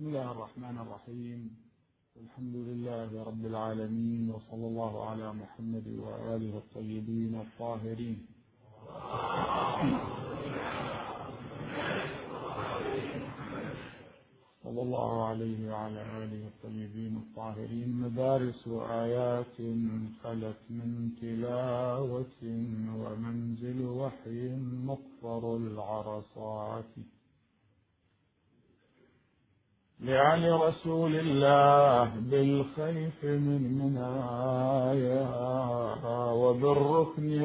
بسم الله الرحمن الرحيم. الحمد لله رب العالمين، وصلى الله على محمد وآله الطيبين الطاهرين. صلى الله عليه وعلى آله الطيبين الطاهرين. مدارس آيات خلت من تلاوة، ومنزل وحي مقفر العرصات. لعلي رسول الله بالخيف من منايا، وبالركن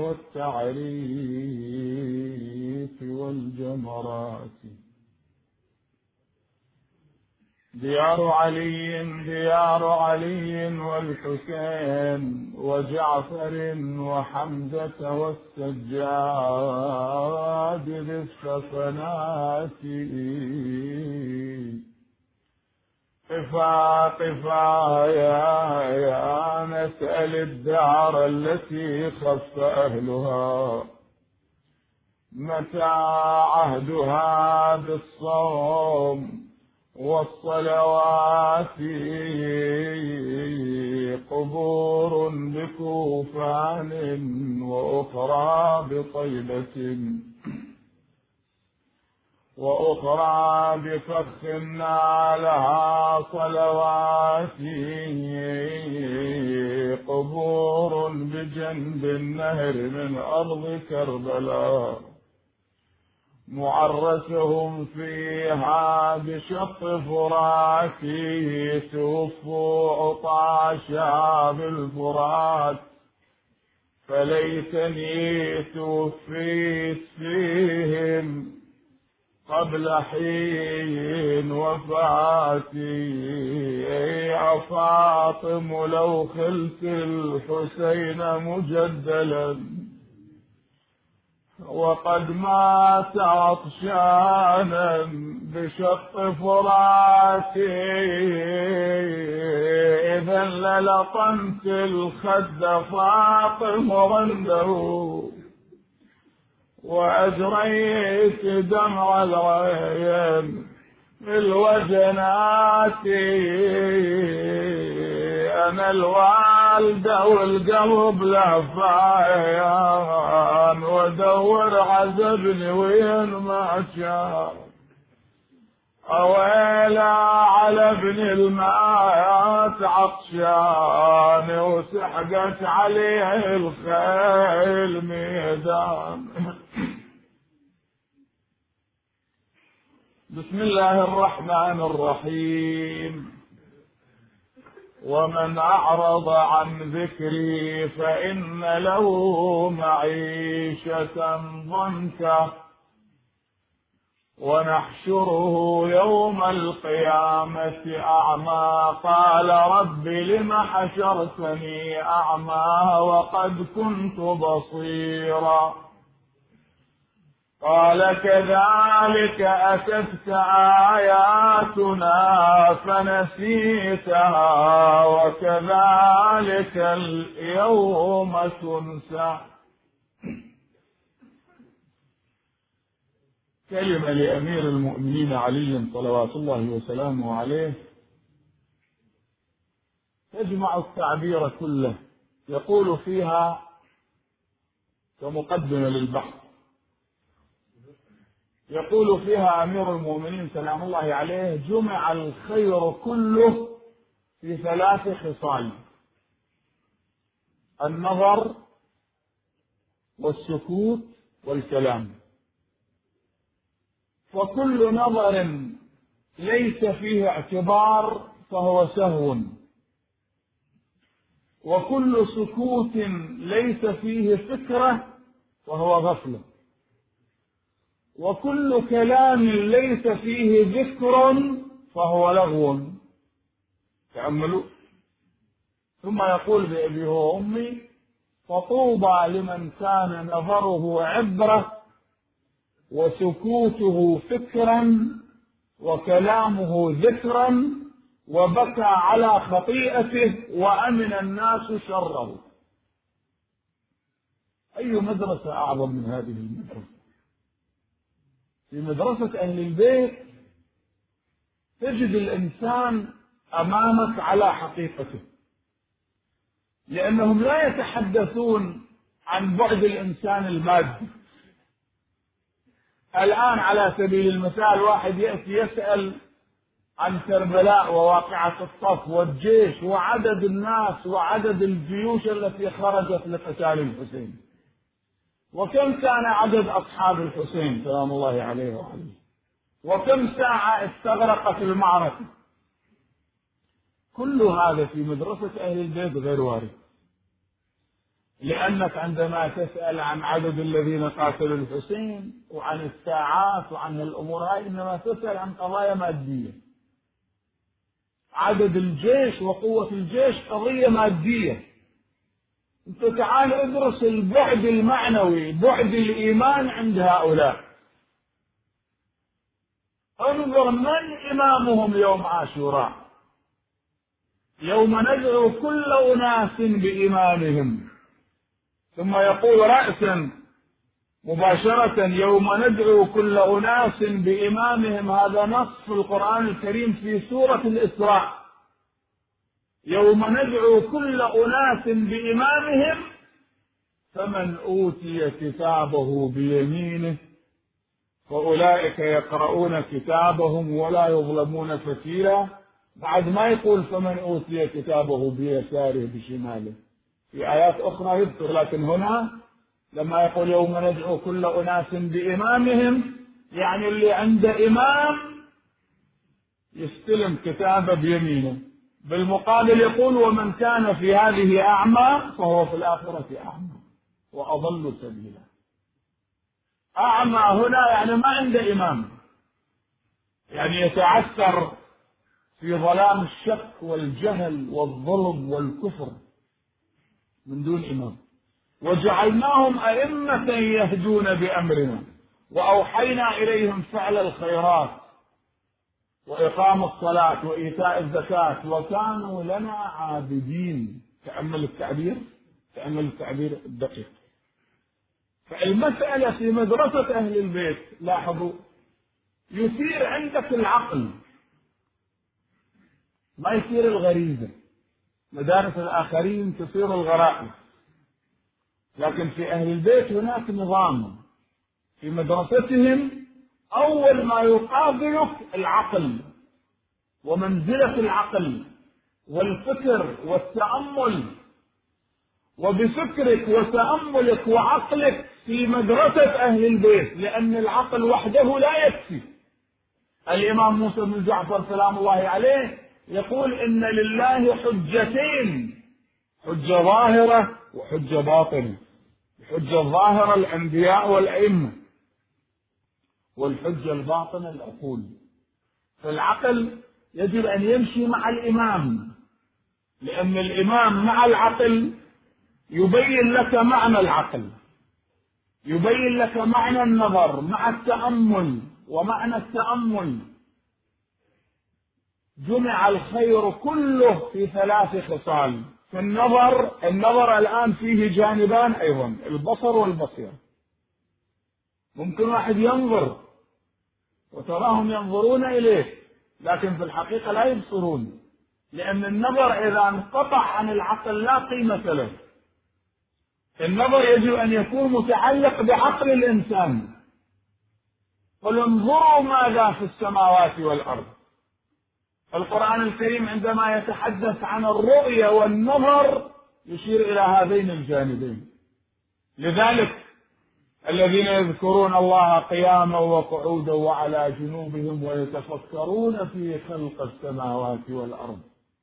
والتعريف والجمرات. ديار علي والحسين وجعفر وحمزة والسجاد ذي السفنات. قفا يا نسأل الدار التي خف أهلها، متى عهدها بالصوم والصلوات. قبور بكوفان وأخرى بطيبة، وأخرى بفخ نالها صلوات. قبور بجنب النهر من أرض كربلاء، معرسهم فيها بشط فرات. توفوا عطاشا بالفرات، فليتني توفيت فيهم قبل حين وفاتي. يا فاطم لو خلت الحسين مجدلا، وقد مات عطشانا بشق فراتي. إذا للطمت الخد فاطم عنده، وأجريت دمع العين الوجنات. أنا الوالدة والقلب لهفان، ودور عزبني وين ما كان. أويلا على ابن المات عطشان، وسحقت عليه الخيل ميدان. بسم الله الرحمن الرحيم. ومن أعرض عن ذكري فإن له معيشة ضنكا، ونحشره يوم القيامة أعمى. قال رب لم حشرتني أعمى وقد كنت بصيرا. قال كذلك أتتك آياتنا فنسيتها، وكذلك اليوم تنسى. كلمة لأمير المؤمنين علي صلوات الله وسلامه عليه تجمع التعبير كله. يقول فيها كمقدمة للبحث، يقول فيها أمير المؤمنين سلام الله عليه: جمع الخير كله في 3 خصال: النظر والسكوت والكلام. وكل نظر ليس فيه اعتبار فهو سهو، وكل سكوت ليس فيه فكرة فهو غفلة، وكل كلام ليس فيه ذكر فهو لغو. تأملوا. ثم يقول بأبي وأمي: فطوبى لمن كان نظره عبرة، وسكوته فكرا، وكلامه ذكرا، وبكى على خطيئته، وأمن الناس شره. أي مدرسة أعظم من هذه المدرسة؟ في مدرسة أهل البيت تجد الإنسان أمامك على حقيقته، لأنهم لا يتحدثون عن بعد الإنسان المادي. الآن على سبيل المثال واحد يأتي يسأل عن كربلاء وواقعة الصف والجيش وعدد الناس وعدد الجيوش التي خرجت لقتال الحسين، وكم كان عدد أصحاب الحسين سلام الله عليه وعليه، وكم ساعة استغرقت المعركة. كل هذا في مدرسة أهل البيت غير وارد، لأنك عندما تسأل عن عدد الذين قاتلوا الحسين وعن الساعات وعن الأمور هاي إنما تسأل عن قضايا مادية. عدد الجيش وقوة الجيش قضية مادية. أنت تعال ادرس البعد المعنوي، بعد الإيمان عند هؤلاء. انظر من إمامهم يوم عاشوراء، يوم ندعو كل أناس بإمامهم، ثم يقول رأسا مباشرة يوم ندعو كل أناس بإمامهم. هذا نص في القرآن الكريم في سورة الإسراء، يوم ندعو كل أناس بإمامهم فمن أوتي كتابه بيمينه فأولئك يقرؤون كتابهم ولا يظلمون فتيلا. بعد ما يقول فمن أوتي كتابه بيساره بشماله، في آيات أخرى يذكر، لكن هنا لما يقول يوم ندعو كل أناس بإمامهم يعني اللي عنده إمام يستلم كتابه بيمينه. بالمقابل يقول ومن كان في هذه أعمى فهو في الآخرة أعمى وأضل سبيلا. أعمى هنا يعني ما عنده إمام، يعني يتعثر في ظلام الشك والجهل والظلم والكفر من دون إمام. وجعلناهم أئمة يهدون بأمرنا وأوحينا إليهم فعل الخيرات وإقام الصلاة وإيتاء الزكاة وكانوا لنا عابدين. تأمل التعبير، تأمل التعبير الدقيق. فالمسألة في مدرسة أهل البيت لاحظوا يثير عندك العقل ما يثير الغريزة. مدارس الآخرين تثير الغرائز، لكن في أهل البيت هناك نظام. في مدرستهم أول ما يقابلك العقل ومنزلة العقل والفكر والتأمل، وبفكرك وتأملك وعقلك في مدرسة أهل البيت، لأن العقل وحده لا يكفي. الإمام موسى بن جعفر سلام الله عليه يقول إن لله حجتين، حجة ظاهرة وحجة باطنة. الحجة الظاهرة الأنبياء والأئمة، والحجة الباطنة العقول. فالعقل يجب أن يمشي مع الإمام، لأن الإمام مع العقل يبين لك معنى العقل، يبين لك معنى النظر مع التأمل. ومعنى التأمل جمع الخير كله في 3 خصال. في النظر الآن فيه جانبان أيضا، البصر والبصيرة. ممكن واحد ينظر وتراهم ينظرون إليه لكن في الحقيقة لا يبصرون، لأن النظر إذا انقطع عن العقل لا قيمة له. النظر يجب أن يكون متعلق بعقل الإنسان. قل انظروا ماذا في السماوات والأرض. القرآن الكريم عندما يتحدث عن الرؤية والنظر يشير إلى هذين الجانبين. لذلك الذين يذكرون الله قياما وقعودا وعلى جنوبهم ويتفكرون في خلق السماوات والأرض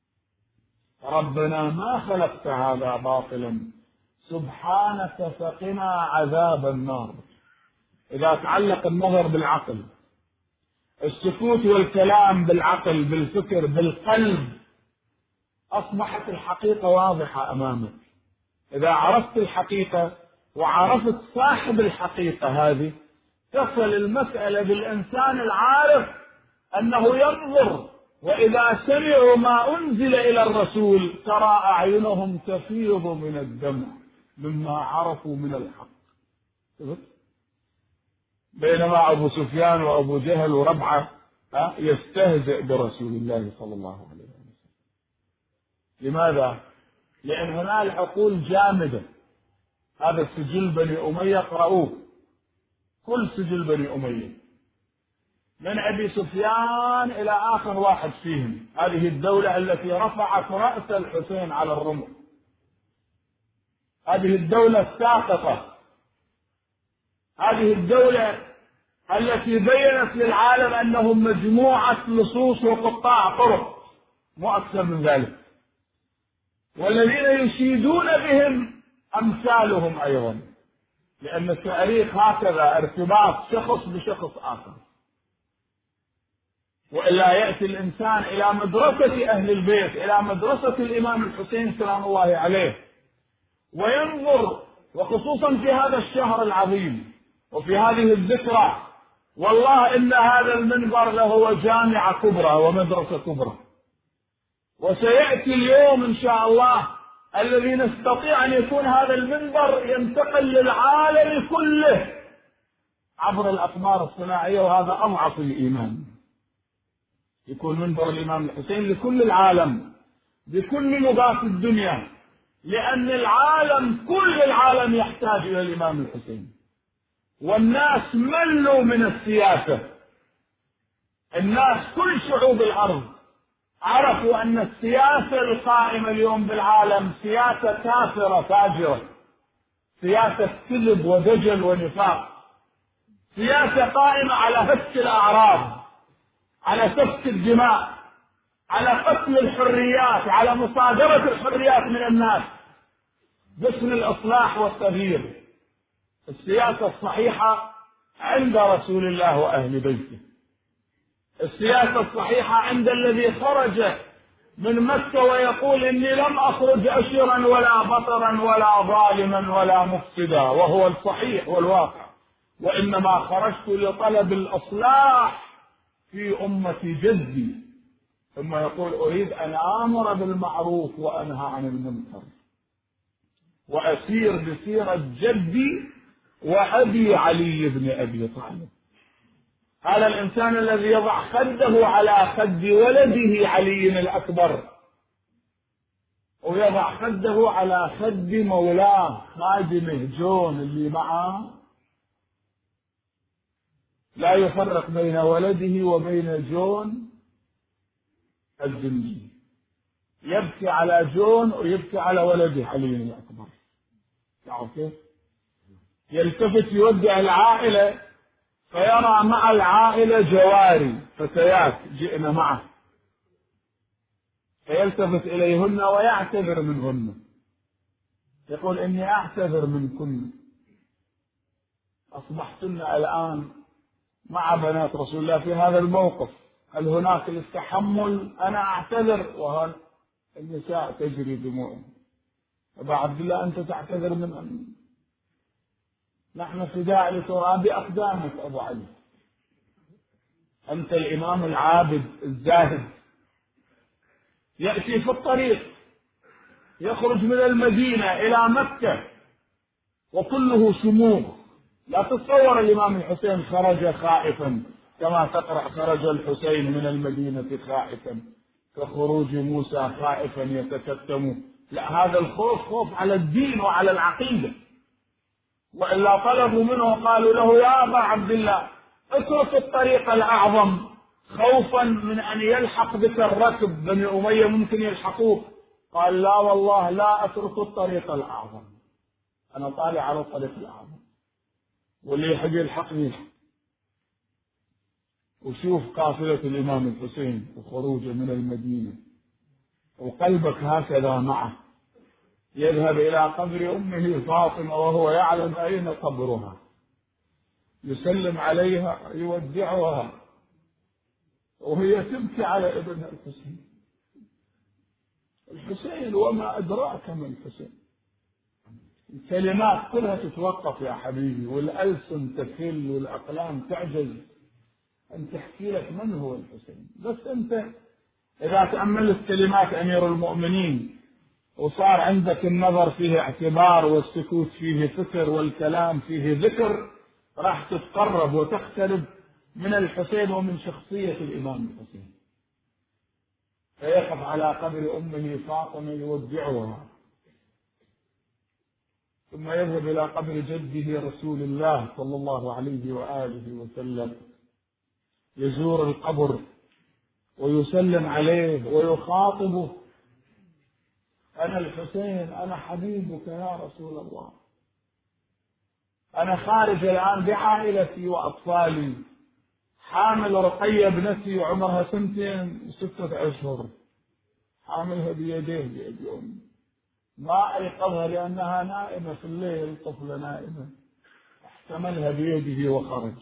ربنا ما خلقت هذا باطلا سبحانك فقنا عذاب النار. إذا تعلق النظر بالعقل، السكوت والكلام بالعقل بالفكر بالقلب، أصبحت الحقيقة واضحة أمامك. إذا عرفت الحقيقة وعرفت صاحب الحقيقة هذه تصل المسألة بالإنسان العارف أنه ينظر، وإذا سمعوا ما أنزل إلى الرسول ترى أعينهم تفيض من الدمع مما عرفوا من الحق. بينما أبو سفيان وأبو جهل وربعة يستهزئ برسول الله صلى الله عليه وسلم. لماذا؟ لأن هناك عقول جامدة. هذا سجل بني أمية اقرأوه، كل سجل بني أمية من أبي سفيان إلى آخر واحد فيهم. هذه الدولة التي رفعت رأس الحسين على الرمح، هذه الدولة الساقطة، هذه الدولة التي بينت للعالم أنهم مجموعة لصوص وقطاع طرق، مو أكثر من ذلك، والذين يشيدون بهم أمثالهم أيضا، لأن التاريخ هكذا ارتباط شخص بشخص آخر. وإلا يأتي الإنسان إلى مدرسة أهل البيت، إلى مدرسة الإمام الحسين سلام الله عليه، وينظر، وخصوصا في هذا الشهر العظيم وفي هذه الذكرى، والله إن هذا المنبر له جامعة كبرى ومدرسة كبرى. وسيأتي اليوم إن شاء الله الذي نستطيع أن يكون هذا المنبر ينتقل للعالم كله عبر الأقمار الصناعية، وهذا أضعف الإيمان. يكون منبر الإمام الحسين لكل العالم بكل لغات الدنيا، لأن العالم كل العالم يحتاج إلى الإمام الحسين. والناس ملوا من السياسة، الناس كل شعوب الأرض عرفوا أن السياسة القائمة اليوم بالعالم سياسة كافرة فاجرة، سياسة كذب ودجل ونفاق، سياسة قائمة على هتك الأعراض، على سفك الدماء، على قتل الحريات، على مصادرة الحريات من الناس باسم الإصلاح والتغيير. السياسة الصحيحة عند رسول الله وأهل بيته، السياسة الصحيحة عند الذي خرج من مكة ويقول إني لم أخرج أشرا ولا بطرا ولا ظالما ولا مفسدا، وهو الصحيح والواقع، وإنما خرجت لطلب الإصلاح في أمة جدي. ثم يقول أريد أن آمر بالمعروف وأنهى عن المنكر وأسير بسيرة جدي وأبي علي بن أبي طالب. هذا الإنسان الذي يضع خده على خد ولده علي الأكبر، ويضع خده على خد مولاه خادمه جون اللي معه، لا يفرق بين ولده وبين جون الزنجي، يبكي على جون ويبكي على ولده علي الأكبر. تعرف كيف؟ يلتفت يودع العائلة فيرى مع العائلة جواري فتيات جئنا معه، فيلتفت إليهن ويعتذر منهن، يقول إني أعتذر منكن، أصبحتن الآن مع بنات رسول الله في هذا الموقف، هل هناك للتحمل؟ أنا أعتذر وهل النساء تجري دموعهم. أبا عبد الله أنت تعتذر من أن نحن فداء لتراب أقدامك أبو علي، أنت الإمام العابد الزاهد. يأتي في الطريق يخرج من المدينة إلى مكة وكله شموخ، لا تتصور الإمام الحسين خرج خائفا كما تقرأ خرج الحسين من المدينة خائفا كخروج موسى خائفا يتكتم، لا، هذا الخوف خوف على الدين وعلى العقيدة. وإلا طلبوا منه وقالوا له يا أبا عبد الله اترك الطريق الأعظم خوفا من أن يلحق بك الركب، بني أمية ممكن يلحقوك. قال لا والله لا أترك الطريق الأعظم، أنا طالع على الطريق الأعظم واللي يحب يلحقني يلحق. وشوف قافلة الإمام الحسين وخروجه من المدينة وقلبك هكذا معه، يذهب إلى قبر أمه فاطمة وهو يعلم أين قبرها، يسلم عليها يودعها وهي تبكي على ابنها الحسين. الحسين وما أدراك من الحسين، الكلمات كلها تتوقف يا حبيبي، والألسن تكل والأقلام تعجز أن تحكي لك من هو الحسين. بس أنت إذا تأملت كلمات أمير المؤمنين وصار عندك النظر فيه اعتبار والسكوت فيه فكر والكلام فيه ذكر، راح تتقرب وتقترب من الحسين ومن شخصية الإمام الحسين، فيقف على قبر أمه فاطمة يودعها، ثم يذهب إلى قبر جده رسول الله صلى الله عليه وآله وسلم، يزور القبر ويسلم عليه ويخاطبه: أنا الحسين، أنا حبيبك يا رسول الله، أنا خارج الآن بعائلتي وأطفالي، حامل رقية ابنتي وعمرها 2 و6 أشهر، حاملها بيديه بيد أمي، ما أيقظها لأنها نائمة في الليل، طفلة نائمة، احتملها بيده وخرج.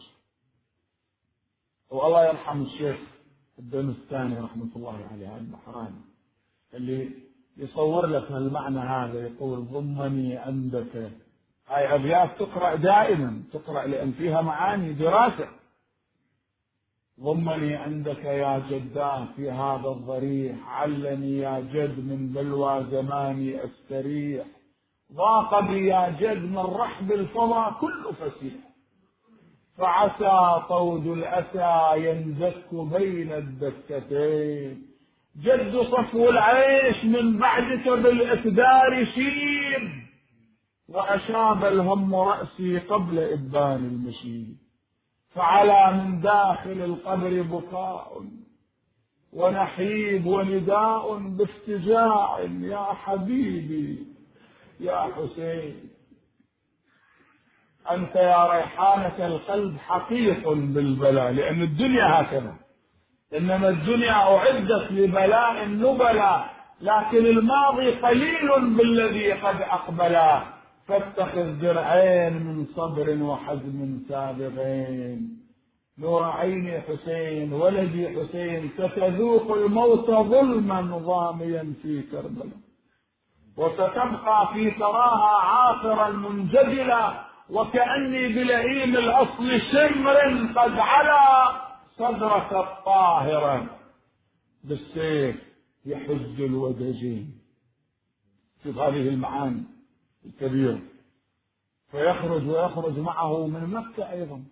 والله يرحم الشيخ الدنستاني رحمة الله عليه البحراني اللي يصور لك المعنى هذا، يقول: ضمني عندك. هاي أبيات تقرأ دائما، تقرأ لأن فيها معاني دراسة. ضمني عندك يا جداه في هذا الضريح، علني يا جد من بلوى زماني أستريح، ضاق بي يا جد من رحب الفضا كل فسيح، فعسى طود الأسى ينزك بين الدكتين، جد صفو العيش من بعدك بالإقدار شيب، وأشاب الهم رأسي قبل إبان المشيب، فعلى من داخل القبر بكاء ونحيب ونداء بافتجاع: يا حبيبي يا حسين، أنت يا ريحانة القلب حقيق بالبلاء، لأن الدنيا هكذا، إنما الدنيا أعدت لبلاء النبلاء، لكن الماضي قليل بالذي قد أقبلا، فاتخذ درعين من صبر وحزم سابغين، نور عيني حسين ولدي حسين، ستذوق الموت ظلما ضاميا في كربلاء، وستبقى في تراها عاصرا منجدلا، وكأني بلئيم الأصل شمر قد علا، صدرك الطاهرة بالسيف يحز الودجين. شوف هذه المعاني الكبيرة. فيخرج ويخرج معه من مكة أيضا.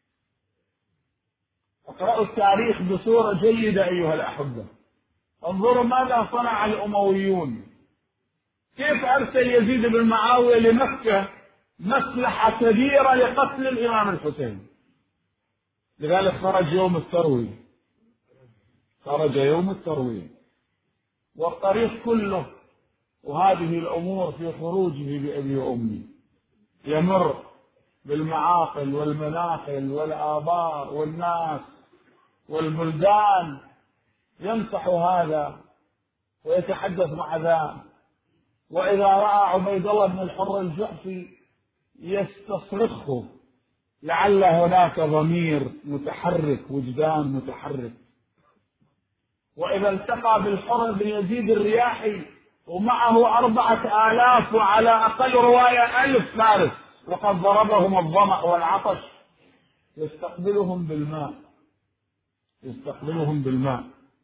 اقرأوا التاريخ بصورة جيدة أيها الأحبة، انظروا ماذا صنع الأمويون، كيف أرسل يزيد بن معاوية لمكة مسلحة كبيرة لقتل الإمام الحسين. لذلك خرج يوم التروية، خرج يوم التروية، والطريق كله وهذه الأمور في خروجه بأبي وأمي يمر بالمعاقل والمناقل والآبار والناس والبلدان، يمسح هذا ويتحدث مع ذا، وإذا رأى عبيد الله بن الحر الجعفي يستصرخه لعل هناك ضمير متحرك، وجدان متحرك. وإذا التقى بالحر بن يزيد الرياحي ومعه 4000 وعلى أقل رواية 1000 فارس وقد ضربهم الظمأ والعطش، يستقبلهم بالماء، يستقبلهم بالماء.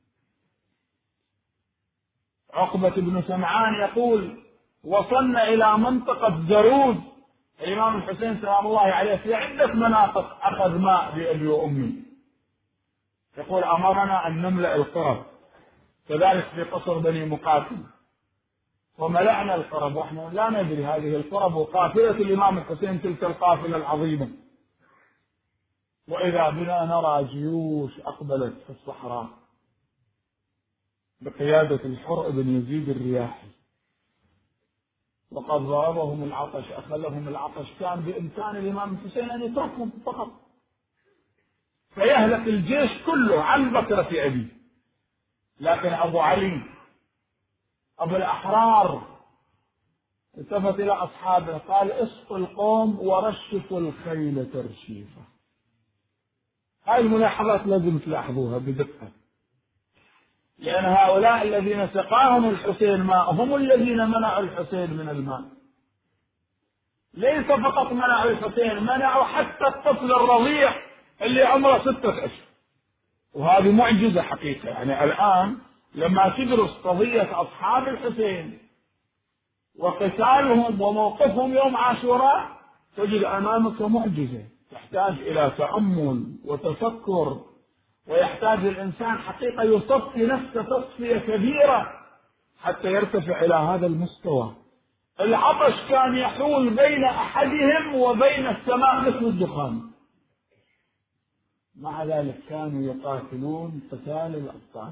عقبة بن سمعان يقول: وصلنا إلى منطقة زرود، الإمام الحسين سلام الله عليه في عدة مناطق أخذ ماء بأبي وأمي، يقول: أمرنا أن نملأ القرب، كذلك في قصر بني مقاتل، وملأنا القرب ونحن لا ندري هذه القرب وقافلة الإمام الحسين تلك القافلة العظيمة، وإذا بنا نرى جيوش أقبلت في الصحراء بقيادة الحر بن يزيد الرياحي، وقد ضربهم العطش، أخذهم العطش، كان بإمكان الإمام الحسين أن يتركهم فقط فيهلك الجيش كله عن بكرة أبيه، لكن أبو علي أبو الأحرار التفت إلى أصحابه قال: اسقوا القوم ورشفوا الخيل ترشيفا. هذه الملاحظات لازم تلاحظوها بدقة، لأن هؤلاء الذين سقاهم الحسين ماء هم الذين منعوا الحسين من الماء. ليس فقط منعوا الحسين، منعوا حتى الطفل الرضيع اللي عمره 6 أشهر، وهذه معجزة حقيقة. يعني الآن لما تدرس قضية أصحاب الحسين وقتالهم وموقفهم يوم عاشوراء تجد أمامك معجزة، يحتاج إلى تأمل وتفكر، ويحتاج الإنسان حقيقة يصفي نفسه تصفية كبيرة حتى يرتفع إلى هذا المستوى. العطش كان يحول بين أحدهم وبين السماء مثل الدخان، مع ذلك كانوا يقاتلون قتال الأبطال.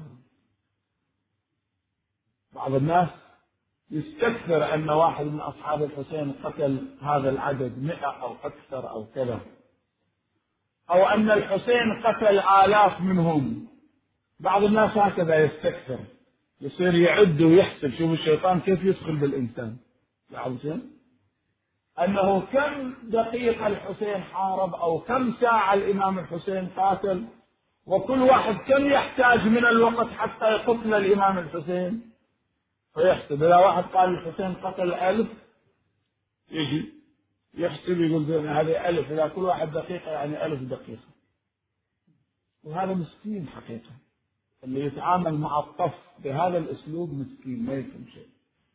بعض الناس يستكثر أن واحد من أصحاب الحسين قتل هذا العدد 100 أو أكثر أو كذا، أو أن الحسين قتل آلاف منهم. بعض الناس هكذا يستكثر، يصير يعد ويحسب. شوف الشيطان كيف يدخل بالإنسان، يعرفون أنه كم دقيقة الحسين حارب أو كم ساعة الإمام الحسين قاتل، وكل واحد كم يحتاج من الوقت حتى يقتل الإمام الحسين. فيحسب إذا واحد قال الحسين قتل 1000، يجي يحسب يقول هذه 1000، إذا كل واحد دقيقة يعني 1000 دقيقة. وهذا مسكين حقيقة، اللي يتعامل مع الطف بهذا الأسلوب مسكين ما يفهم شيء.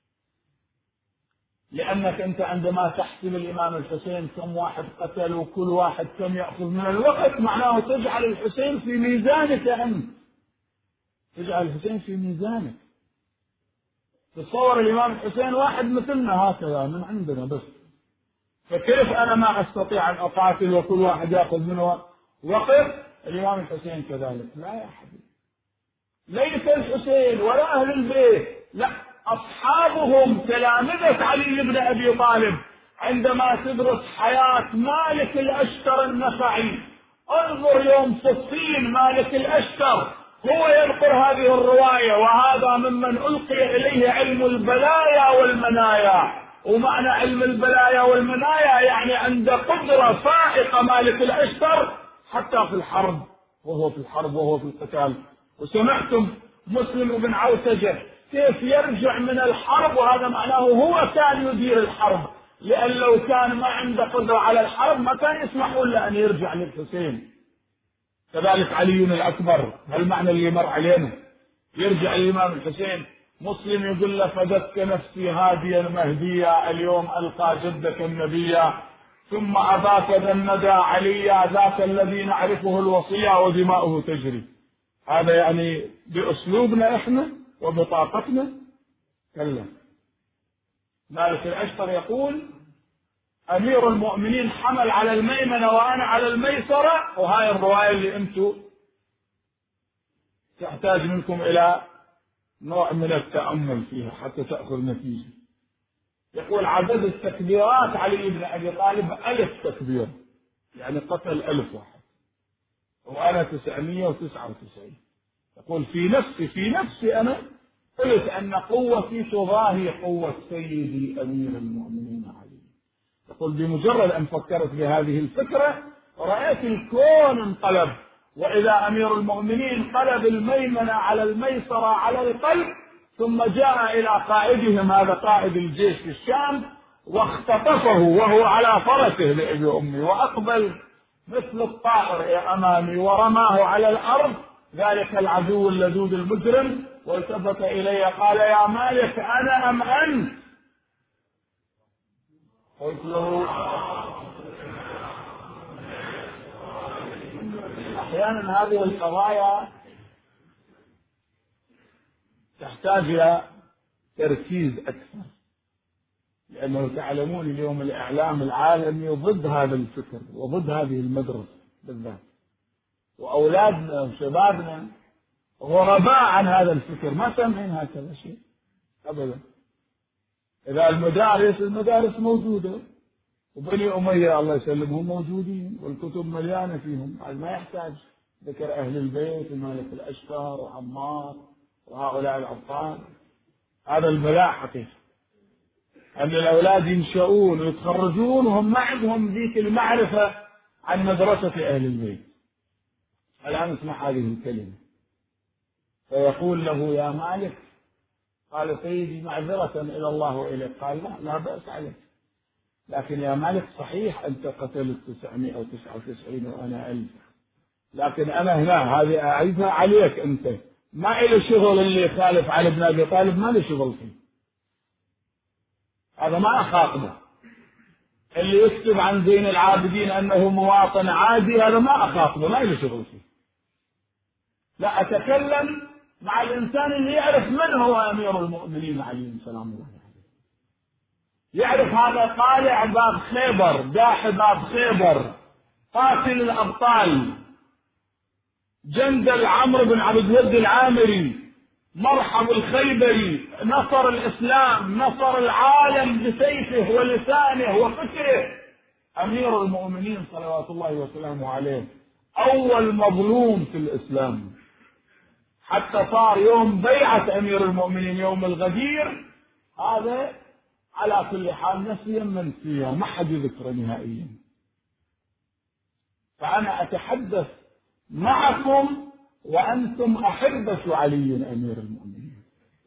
لأنك أنت عندما تحسب الإمام الحسين كم واحد قتل وكل واحد كم يأخذ من الوقت، معناه تجعل الحسين في ميزانك أنت، تجعل الحسين في ميزانك. تصور الإمام الحسين واحد مثلنا هكذا من عندنا بس، فكيف أنا ما أستطيع أن أقاتل وكل واحد يأخذ منه وقت؟ الإمام الحسين كذلك. لا يا حبيبي، ليس الحسين ولا أهل البيت، لا، أصحابهم تلامذة علي بن أبي طالب. عندما تدرس حياة مالك الأشتر النخعي، انظر يوم صفين مالك الأشتر هو يذكر هذه الرواية، وهذا ممن ألقي إليه علم البلايا والمنايا. ومعنى علم البلايا والمنايا يعني عند قدرة فائقة مالك الأشتر حتى في الحرب، وهو في الحرب وهو في القتال. وسمعتم مسلم بن عوسجة كيف يرجع من الحرب، وهذا معناه هو كان يدير الحرب، لأن لو كان ما عنده قدرة على الحرب ما كان يسمحوا له أن يرجع للحسين. كذلك علي الأكبر، هالمعنى اللي مر علينا، يرجع الإمام الحسين. مسلم يقول له فدتك نفسي هاديا مهديا، اليوم ألقى جدك النبيا، ثم أباك ذا الندى عليا، ذاك الذي نعرفه الوصية ودماؤه تجري. هذا يعني بأسلوبنا إحنا وبطاقتنا؟ كلا. مالك الأشتر يقول أمير المؤمنين حمل على الميمنة وأنا على الميسرة، وهاي الرواية اللي أنتم تحتاج منكم إلى نوع من التأمل فيها حتى تأخذ نتيجة. يقول عدد التكبيرات علي بن أبي طالب 1000 تكبير، يعني قتل 1000 واحد، وأنا 999. يقول في نفسي أنا قلت أن قوتي تضاهي قوة سيدي أمير المؤمنين علي. يقول بمجرد أن فكرت بهذه الفكرة رأيت الكون انقلب، وإذا أمير المؤمنين قلب الميمنة على الميسرة على القلب، ثم جاء إلى قائدهم، هذا قائد الجيش في الشام، واختطفه وهو على فرسه لأبي أمي، وأقبل مثل الطائر أمامي ورماه على الأرض ذلك العدو اللدود المجرم، والتفت إلي قال يا مالك أنا أم أنت؟ قلت له أحيانا هذه القضايا تحتاج إلى تركيز أكثر، لأنه تعلمون اليوم الإعلام العالمي ضد هذا الفكر وضد هذه المدرسة بالذات، وأولادنا وشبابنا غرباء عن هذا الفكر، ما سامعين هكذا شيء أبدا. إذا المدارس موجودة، وبني أمية الله يسلمهم موجودين، والكتب مليانة فيهم، ما يحتاج ذكر أهل البيت ومالك الأشتر وعمار وهؤلاء الأبطال. هذا البلاء حقيقي أن الأولاد ينشؤون ويتخرجون وهم ما عندهم ذيك المعرفة عن مدرسة أهل البيت. الآن اسمع هذه الكلمة، فيقول له يا مالك، قال سيدي معذرة إلى الله وإليك، قال لا بأس عليك، لكن يا مالك صحيح أنت قتلت 999 وأنا 1000، لكن أنا هنا هذه أعيدها عليك أنت، ما إلي شغل اللي يخالف علي بن أبي طالب، ما لي شغل فيه، هذا ما أخاطبه. اللي يكتب عن زين العابدين أنه مواطن عادي هذا ما أخاطبه، ما له شغل فيه. لا، أتكلم مع الإنسان اللي يعرف من هو أمير المؤمنين عليه السلام الله عليه. يعرف هذا طالع باب خيبر، داح باب خيبر، قاتل الأبطال، جندل عمرو بن عبد الود العامري، مرحب الخيبري، نصر الإسلام، نصر العالم بسيفه ولسانه وفكره، أمير المؤمنين صلوات الله وسلامه عليه، أول مظلوم في الإسلام، حتى صار يوم بيعة أمير المؤمنين يوم الغدير هذا على كل حال نسيا منسيا، ما حد يذكره نهائيا. فأنا أتحدث معكم وأنتم أحبة علي أمير المؤمنين،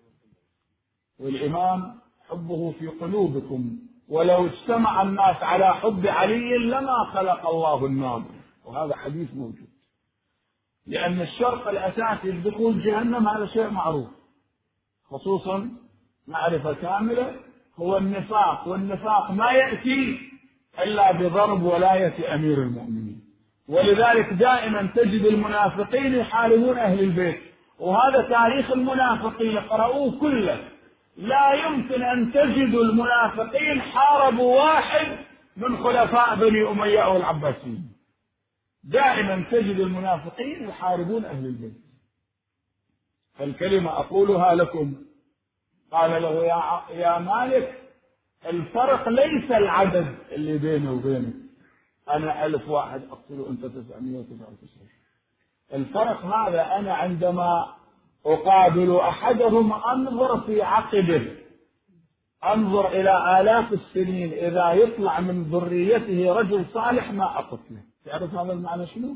والإمام حبه في قلوبكم، ولو اجتمع الناس على حب علي لما خلق الله النار، وهذا حديث موجود. لأن الشرط الأساسي لدخول جهنم هذا شيء معروف، خصوصا معرفة كاملة، هو النفاق، والنفاق ما يأتي إلا بضرب ولاية أمير المؤمنين. ولذلك دائما تجد المنافقين يحاربون أهل البيت، وهذا تاريخ المنافقين اقرأوه كله، لا يمكن أن تجدوا المنافقين حاربوا واحد من خلفاء بني أمية أو العباسيين، دائما تجد المنافقين يحاربون أهل البيت. فالكلمة أقولها لكم. قال له يا مالك الفرق ليس العدد اللي بيني وبينك، أنا 1000 واحد أقتله أنت 999. الفرق هذا أنا عندما أقابل أحدهم أنظر في عقبه، أنظر إلى آلاف السنين، إذا يطلع من ذريته رجل صالح ما أقتله. تعرف هذا المعنى شنو؟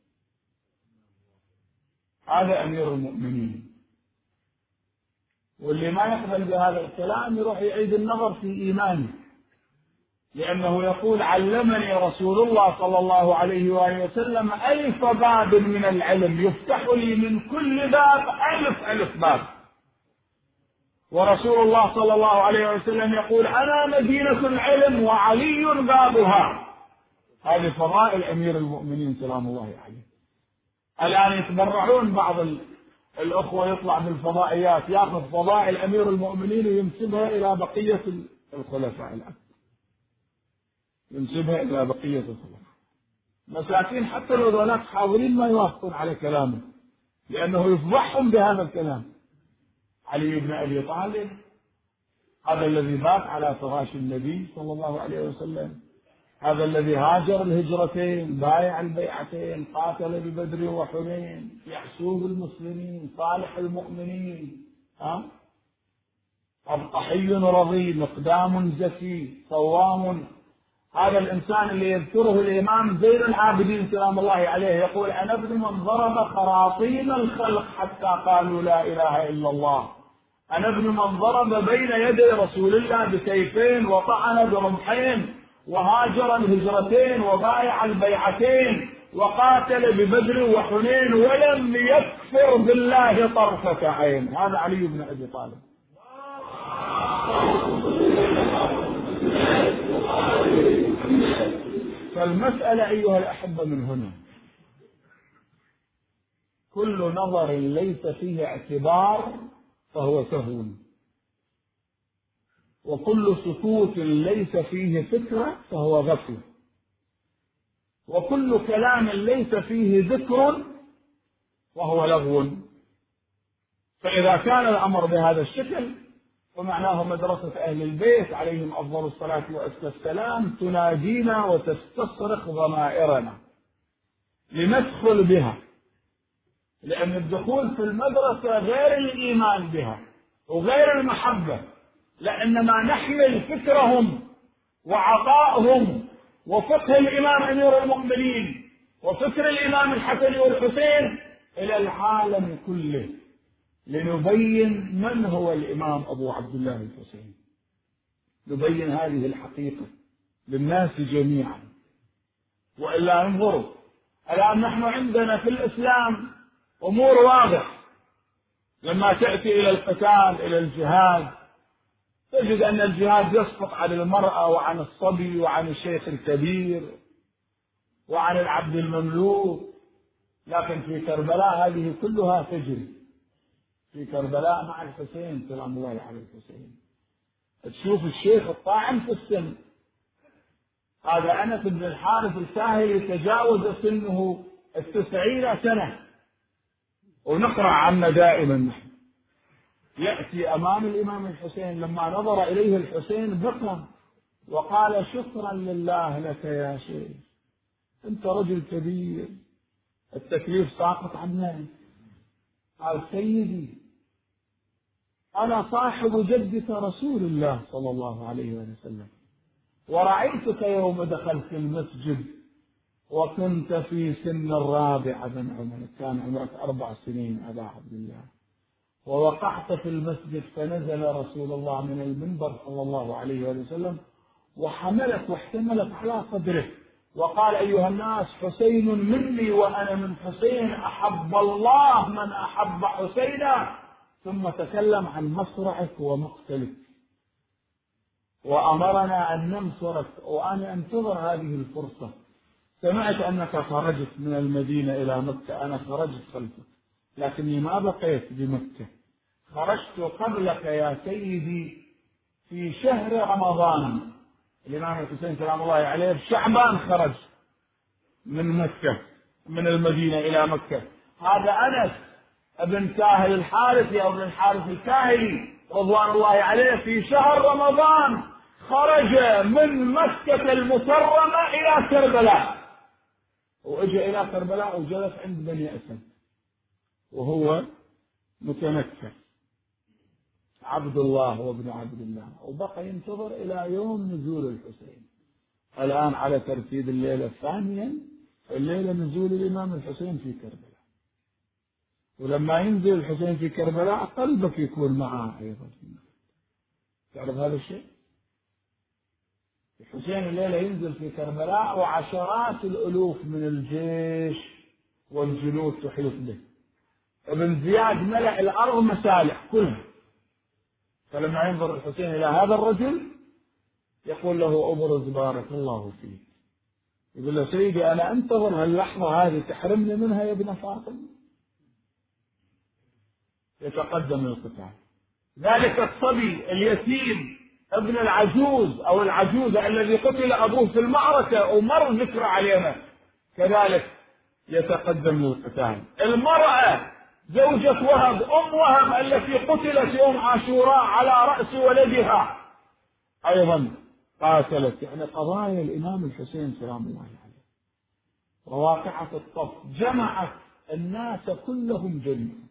هذا أمير المؤمنين. واللي ما يقبل بهذا الكلام يروح يعيد النظر في إيمانه، لأنه يقول علمني رسول الله صلى الله عليه وآله وسلم 1000 باب من العلم يفتح لي من كل باب 1000 باب. ورسول الله صلى الله عليه وسلم يقول أنا مدينة العلم وعلي بابها. هذه فضائل أمير المؤمنين سلام الله عليه. الآن يتبرعون بعض الأخوة يطلع بالفضائيات يأخذ فضائل أمير المؤمنين وينسبها إلى بقية الخلفاء، الآن ينسبها إلى بقية الخلفاء. مساكين حتى لو ذولاك حاضرين ما يوافقون على كلامه، لأنه يفضحهم بهذا الكلام. علي بن أبي طالب هذا الذي بات على فراش النبي صلى الله عليه وسلم، هذا الذي هاجر الهجرتين، بايع البيعتين، قاتل ببدر وحنين، يحسوب المسلمين، صالح المؤمنين، أبطحي رضي، مقدام زكي، صوام. هذا الإنسان اللي يذكره الإمام زين العابدين سلام الله عليه يقول أنا ابن من ضرب خراطيم الخلق حتى قالوا لا إله إلا الله، أنا ابن من ضرب بين يدي رسول الله بسيفين وطعن برمحين، وهاجر الهجرتين وبايع البيعتين وقاتل ببدر وحنين ولم يكفر بالله طرفة عين. هذا علي بن أبي طالب. فالمسألة أيها الأحبة من هنا، كل نظر ليس فيه اعتبار فهو سهو، وكل سكوت ليس فيه فكرة فهو غفلة، وكل كلام ليس فيه ذكر وهو لغو. فإذا كان الأمر بهذا الشكل فمعناه مدرسة أهل البيت عليهم أفضل الصلاة والسلام تنادينا وتستصرخ ضمائرنا لندخل بها، لأن الدخول في المدرسة غير الإيمان بها وغير المحبة، لأنما نحمل فكرهم وعطائهم وفقه الإمام أمير المؤمنين وفكر الإمام الحسن والحسين إلى العالم كله، لنبين من هو الإمام أبو عبد الله الحسين، نبين هذه الحقيقة للناس جميعا. وإلا انظروا الآن نحن عندنا في الإسلام أمور واضح، لما تأتي إلى القتال إلى الجهاد تجد أن الجهاد يسقط عن المرأة وعن الصبي وعن الشيخ الكبير وعن العبد المملوك، لكن في كربلاء هذه كلها تجري. في كربلاء مع الحسين سلام الله على الحسين، تشوف الشيخ الطاعن في السن، هذا أنس بن الحارث الكاهلي تجاوز سنه 90 سنة، ونقرأ عنه دائما نحن. يأتي أمام الإمام الحسين، لما نظر إليه الحسين بكى وقال: شكرا لله لك يا شيخ، أنت رجل كبير، التكليف ساقط عنك. قال: سيدي، أنا صاحب جدك رسول الله صلى الله عليه وسلم، ورأيتك يوم دخلت المسجد وكنت في سن الرابعة من عمرك، كان عمرك 4 سنين أبا عبد الله، ووقعت في المسجد فنزل رسول الله من المنبر صلى الله عليه وسلم وحملك واحتملك على صدره وقال: أيها الناس، حسين مني وأنا من حسين، أحب الله من أحب حسينا. ثم تكلم عن مصرعك ومقتلك وأمرنا أن ننصرك وأنا أنتظر هذه الفرصة. سمعت أنك خرجت من المدينة إلى مكة، أنا خرجت خلفك، لكني ما بقيت بمكة، خرجت قبلك يا سيدي في شهر رمضان. الإمام الحسين سلام الله عليه في شعبان خرج من مكة، من المدينة إلى مكة. هذا أنس ابن كاهل الحارثي أو ابن الحارث الكاهلي رضوان الله عليه في شهر رمضان خرج من مكة المكرمة إلى كربلاء، وأجى إلى كربلاء وجلس عند بني أسد وهو متنكر عبد الله وابن عبد الله، وبقى ينتظر إلى يوم نزول الحسين. الآن على ترتيب الليلة الثانية، الليلة نزول الإمام الحسين في كربلاء، ولما ينزل الحسين في كربلاء قلبك يكون معه أيضا. تعرف هذا الشيء؟ الحسين الليلة ينزل في كربلاء وعشرات الألوف من الجيش والجنود تحيط به. ابن زياد ملأ الأرض مسالح كلها، فلما ينظر الحسين إلى هذا الرجل يقول له: أبرز بارك الله فيك. يقول له: سيدي، أنا أنتظر هاللحظة هذه، تحرمني منها يا ابن فاطمة؟ يتقدم القتال. ذلك الصبي اليتيم ابن العجوز أو العجوزة الذي قتل أبوه في المعركة ومر ذكر علينا كذلك يتقدم للقتال. المرأة زوجة وهب أم وهب التي قتلت يوم عاشوراء على رأس ولدها أيضا قاتلت. يعني قضايا الإمام الحسين سلام الله عليه وواقعة الطف جمعت الناس كلهم جميعا.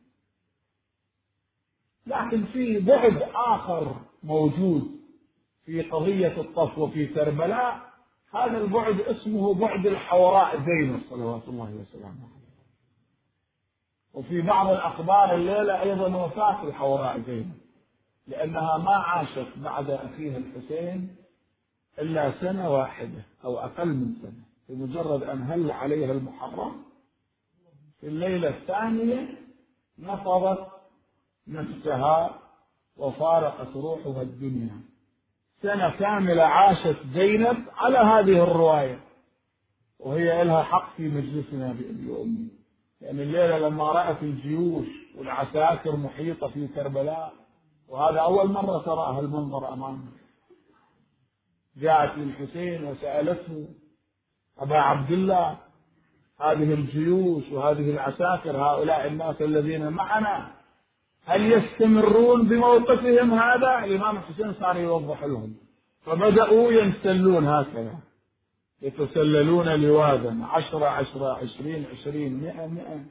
لكن في بعد آخر موجود في قضية الطف وفي كربلاء، هذا البعد اسمه بعد الحوراء زينب صلوات الله وسلامه عليه. وفي بعض الأخبار الليلة أيضا وفاة الحوراء زينب، لأنها ما عاشت بعد أخيها الحسين إلا سنة واحدة أو أقل من سنة، بمجرد أن هل عليها المحرم في الليلة الثانية نفضت نفسها وفارقت روحها الدنيا. سنة كاملة عاشت زينب على هذه الرواية، وهي لها حق في مجلسنا اليوم، لأن الليلة لما رأت الجيوش والعساكر محيطة في كربلاء، وهذا أول مرة ترى هالمنظر أمامها، جاءت للحسين وسألته: أبا عبد الله، هذه الجيوش وهذه العساكر، هؤلاء الناس الذين معنا، هل يستمرون بموقفهم هذا؟ الإمام الحسين صار يوضح لهم، فبدأوا ينسلون هكذا، يتسللون لواذا 10 10 20 20 100 100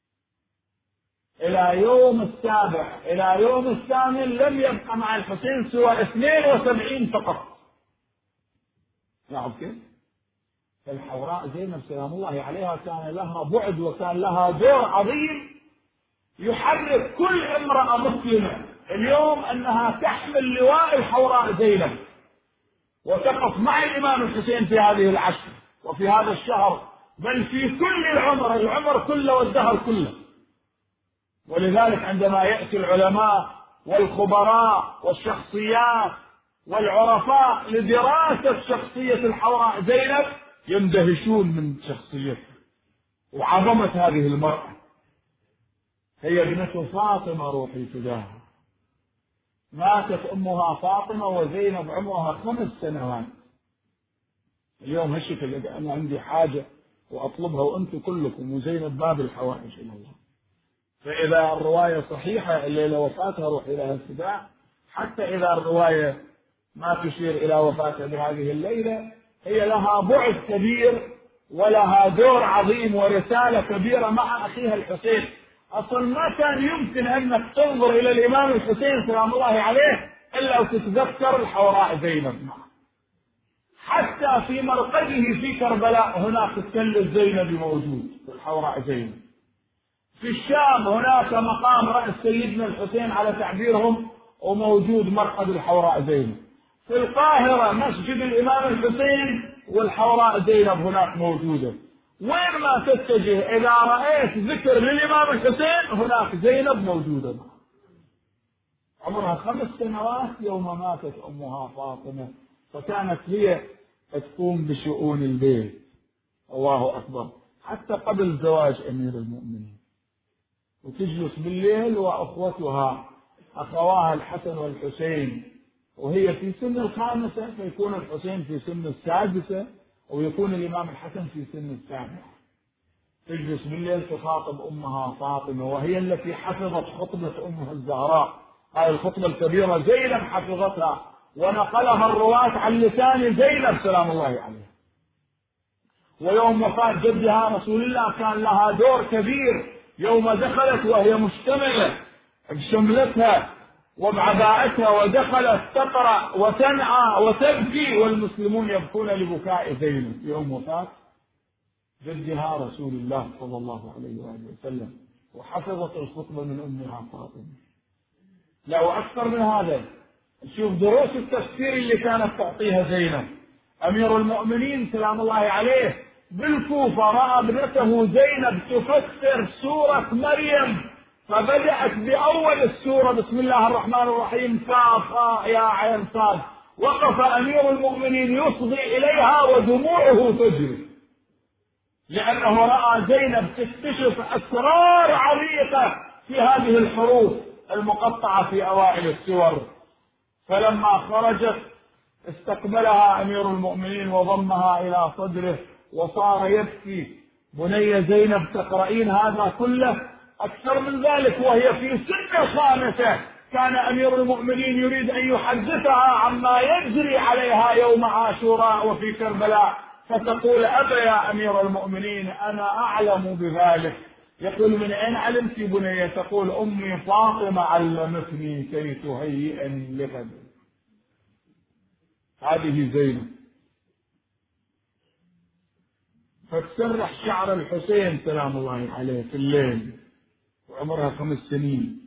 إلى يوم السابع. إلى يوم الثامن لم يبقى مع الحسين سوى 72 فقط. نعم كيف؟ الحوراء زينب سلام الله عليها كان لها بعد وكان لها دور عظيم يحرك كل امرأة مسلمة اليوم أنها تحمل لواء الحوراء زينب وتقف مع الإمام الحسين في هذه العشر وفي هذا الشهر، بل في كل العمر كله والدهر كله. ولذلك عندما يأتي العلماء والخبراء والشخصيات والعرفاء لدراسة شخصية الحوراء زينب يندهشون من شخصيتها وعظمة هذه المرأة. هي ابنة فاطمة روحي فداها. ماتت أمها فاطمة وزينب عمرها 5 سنوات. اليوم هالشكل أنا عندي حاجة وأطلبها وأنتم كلكم، وزينب باب الحوائج إلى الله. فإذا الرواية صحيحة الليلة وفاتها روح إلى الفداء، حتى إذا الرواية ما تشير إلى وفاتها بهذه الليلة، هي لها بعد كبير ولها دور عظيم ورسالة كبيرة مع أخيها الحسين. أصلا ما كان يمكن أنك تنظر إلى الإمام الحسين سلام الله عليه إلا وتتذكر الحوراء زينب معه. حتى في مرقده في كربلاء هناك التل الزينبي موجود، الحوراء زينب. في الشام هناك مقام رأس سيدنا الحسين على تعبيرهم وموجود مرقد الحوراء زينب. في القاهرة مسجد الإمام الحسين والحوراء زينب هناك موجودة. وين ما تتجه إذا رأيت ذكر للإمام الحسين هناك زينب موجودة. عمرها 5 سنوات يوم ماتت أمها فاطمة، فكانت هي تقوم بشؤون البيت. الله أكبر. حتى قبل زواج أمير المؤمنين، وتجلس بالليل وأخوتها أخواها الحسن والحسين، وهي في سن 5 فيكون الحسين في سن 6 ويكون الإمام الحسن في سن 7. تجلس بالليل تخاطب أمها فاطمة، وهي التي حفظت خطبة أمها الزهراء. هذه الخطبة الكبيرة زينب حفظتها ونقلها الرواة عن لسان زينب سلام الله عليها. ويوم وفاة جدها رسول الله كان لها دور كبير يوم دخلت وهي مشتملة بشملتها وبعباءتها، ودخلت تقرأ وتنعى وتبكي والمسلمون يبكون لبكاء زينب يوم وفاة جدها رسول الله صلى الله عليه وآله وسلم، وحفظت الخطبة من أمها فاطمة. لا وأكثر من هذا، شوف دروس التفسير اللي كانت تعطيها زينب. أمير المؤمنين سلام الله عليه بالكوفة رأى ابنته زينب تفسر سورة مريم، فبدأت بأول السورة بسم الله الرحمن الرحيم كاف يا عين صاد، وقف أمير المؤمنين يصغي إليها ودموعه تجري، لأنه رأى زينب تكتشف أسرار عميقة في هذه الحروف المقطعة في أوائل السور. فلما خرجت استقبلها أمير المؤمنين وضمها إلى صدره وصار يبكي. بني زينب تقرأين هذا كله؟ أكثر من ذلك وهي في سن 5 كان أمير المؤمنين يريد أن يحدثها عما يجري عليها يوم عاشوراء وفي كربلاء، فتقول أبا يا أمير المؤمنين أنا أعلم بذلك. يقول من أين علمت بني؟ تقول أمي فاطمة علمتني كي تهيئني لغد. هذه زينب. فتسرح شعر الحسين سلام الله عليه في الليل وعمرها 5 سنين،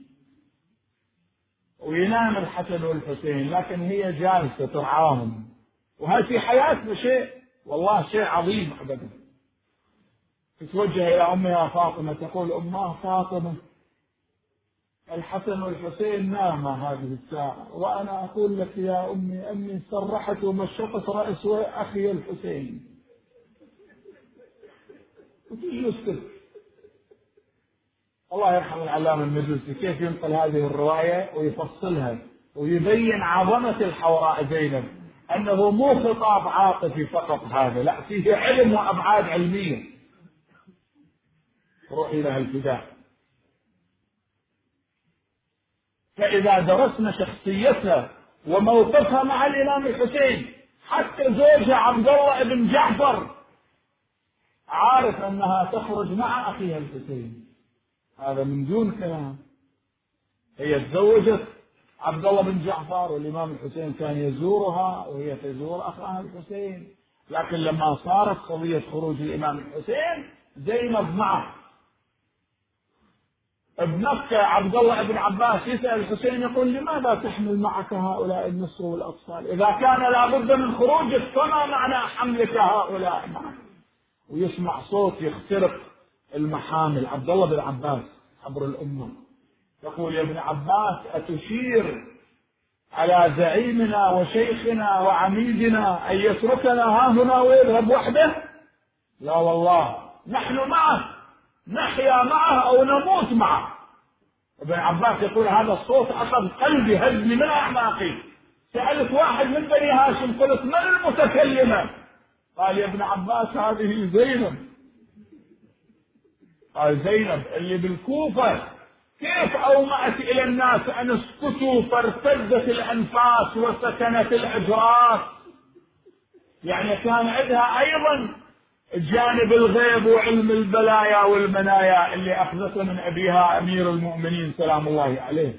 وينام الحسن والحسين لكن هي جالسة ترعاهم. وهذا في حياتنا شيء والله شيء عظيم أبدا. تتوجه إلى أمها فاطمة تقول أمها فاطمة الحسن والحسين ناما هذه الساعة، وأنا أقول لك يا أمي أني سرحت ومشطت رأس أخي الحسين. وتجلس. الله يرحم العلامة المجلسي كيف ينقل هذه الرواية ويفصلها ويبين عظمة الحوراء زينب، أنه مو خطاب عاطفي فقط هذا، لا فيه علم وأبعاد علمية. روحي لها الفداء. فإذا درسنا شخصيتها وموقفها مع الإمام الحسين، حتى زوجها عبد الله بن جعفر عارف أنها تخرج مع أخيها الحسين، هذا من دون كلام. هي تزوجت عبد الله بن جعفر والإمام الحسين كان يزورها وهي تزور أخاها الحسين، لكن لما صارت قضية خروج الإمام الحسين زينب معه. ابنك عبد الله بن عباس يسأل الحسين يقول لماذا تحمل معك هؤلاء النساء والأطفال؟ إذا كان لابد من خروجك فما معنى حملك هؤلاء معك؟ ويسمع صوت يخترق المحامل. عبد الله بن عباس عبر الأمة يقول يا ابن عباس أتشير على زعيمنا وشيخنا وعميدنا أن يتركنا ها هنا ويذهب وحده؟ لا والله، نحن معه، نحيا معه أو نموت معه. ابن عباس يقول هذا الصوت أخذ قلبي، هزني من أعماقي. سألت واحد من بني هاشم قلت من المتكلمة؟ قال يا ابن عباس هذه زينب. قال زينب اللي بالكوفة كيف أومأت إلى الناس أن اسكتوا فارتدت الأنفاس وسكنت الأجراس؟ يعني كان عندها أيضا جانب الغيب وعلم البلايا والمنايا اللي أخذته من أبيها أمير المؤمنين سلام الله عليه.